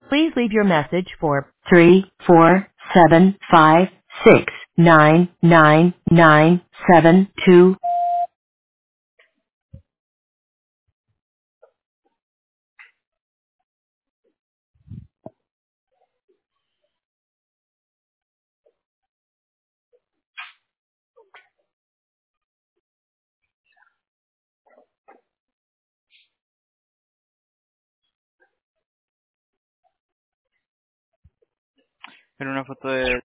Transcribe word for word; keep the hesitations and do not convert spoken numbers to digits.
Please leave your message for three four seven five six nine nine nine seven two. Era una foto de